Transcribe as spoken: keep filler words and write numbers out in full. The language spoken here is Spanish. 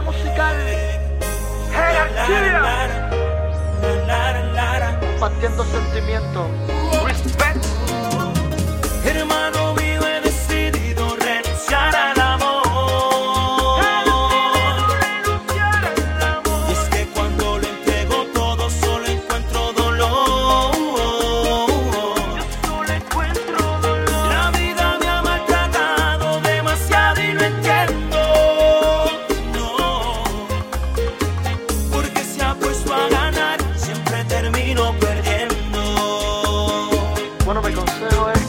musical, jerarquía, compartiendo sentimientos, respect. Hermano mío, he decidido renunciar al amor. Y es que cuando lo entrego todo solo encuentro dolor. Yo solo encuentro dolor. La vida me ha maltratado demasiado y no entiendo. No, porque se ha puesto a ganar, siempre termino perdiendo. Bueno, mi consejo es